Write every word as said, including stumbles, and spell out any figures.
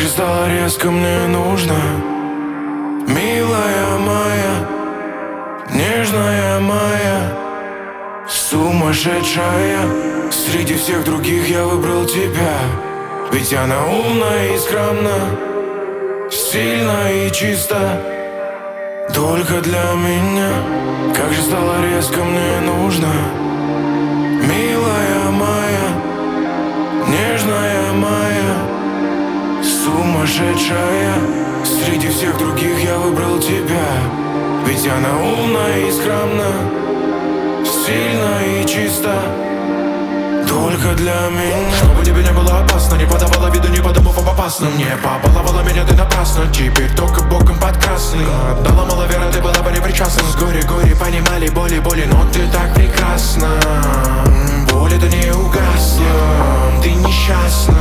стало резко мне нужно. Милая моя, нежная моя, сумасшедшая. Среди всех других я выбрал тебя. Ведь она умна и скромна, сильна и чиста, только для меня. Как же стало резко мне нужно. Милая моя, нежная моя, сумасшедшая. Среди всех других я выбрал тебя. Ведь она умна и скромна, сильна и чиста, только для меня. Чтобы тебе не было опасно, не подавала виду, не подумав об опасном. Не побаловала меня ты напрасно, теперь только боком под красный. Дала мало веры, ты была бы не причастна. С горе-горе понимали боли, боли, но ты так прекрасна. Боль это не угасла, ты несчастна.